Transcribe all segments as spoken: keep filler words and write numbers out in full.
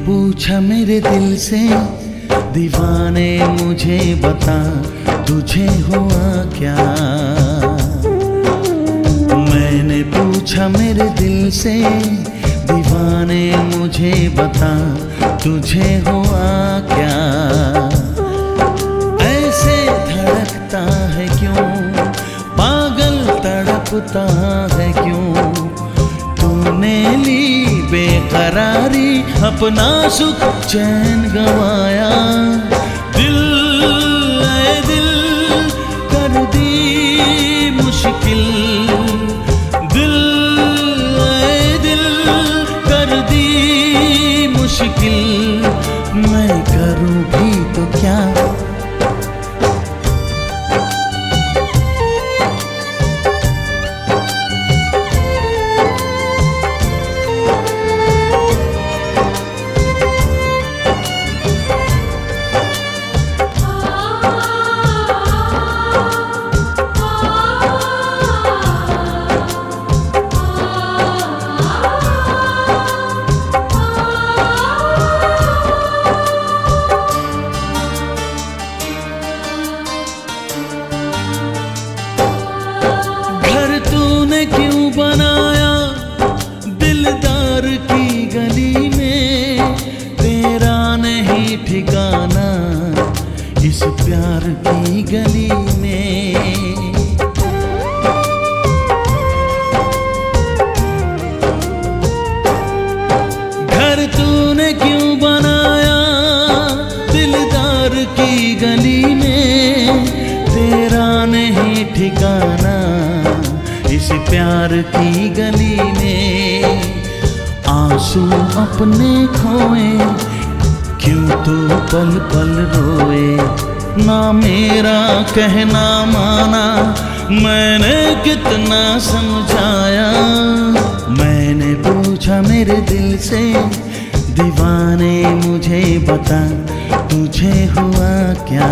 पूछा मेरे दिल से दीवाने मुझे बता तुझे हुआ क्या। मैंने पूछा मेरे दिल से दीवाने मुझे बता तुझे हुआ क्या। ऐसे धड़कता है क्यों, पागल तड़पता है क्यों। तूने ली बेकरारी, अपना सुख चैन गवाया। दिल ऐ दिल कर दी मुश्किल, दिल ऐ दिल कर दी मुश्किल। मैं करूं भी तो क्या। क्यों बनाया दिलदार की गली में, तेरा नहीं ठिकाना इस प्यार की गली में। घर तूने क्यों बनाया दिलदार की गली में, तेरा नहीं ठिकाना इस प्यार की गली में। आंसू अपने खोए क्यों तू पल पल रोए। ना मेरा कहना माना, मैंने कितना समझाया। मैंने पूछा मेरे दिल से दीवाने मुझे बता तुझे हुआ क्या।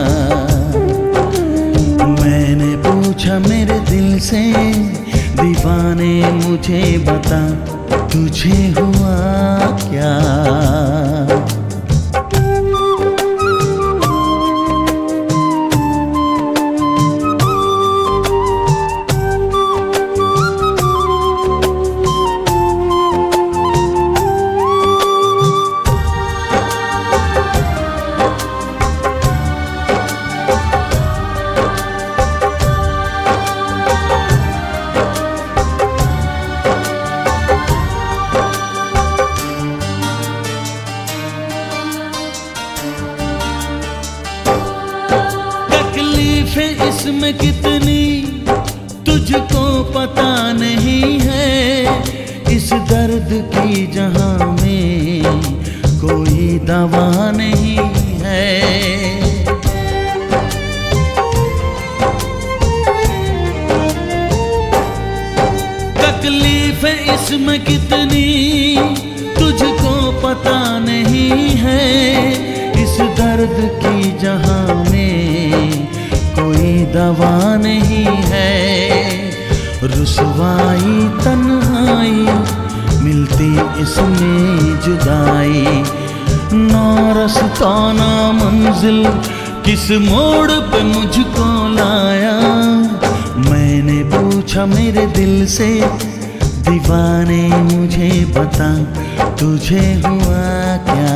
मैंने पूछा मेरे दिल से दीवाने मुझे बता तुझे हुआ क्या। इसमें कितनी तुझको पता नहीं है। इस दर्द की जहां में कोई दवा नहीं है। तकलीफें इसमें कितनी तुझको पता नहीं है। इस दर्द की जहां में कोई दवा नहीं है। रुसवाई तन्हाई मिलती इसमें जुदाई। ना रास्ता ना मंजिल किस मोड़ पे मुझको लाया। मैंने पूछा मेरे दिल से दीवाने मुझे बता तुझे हुआ क्या।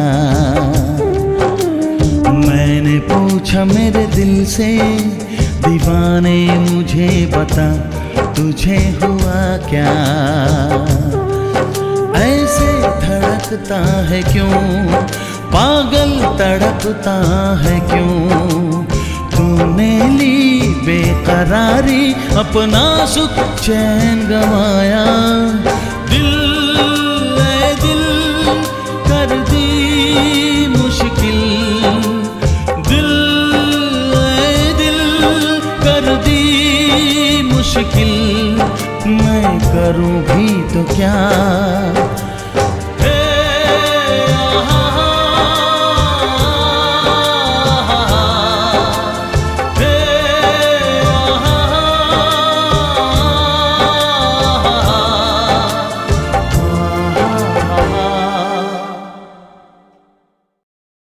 मैंने पूछा मेरे दिल से दीवाने मुझे बता तुझे हुआ क्या। ऐसे धड़कता है क्यों, पागल तड़पता है क्यों। तूने ली बेकरारी, अपना सुख चैन गवाया। दिल ऐ दिल कर दी मुश्किल, मुश्किल। मैं करूं भी तो क्या।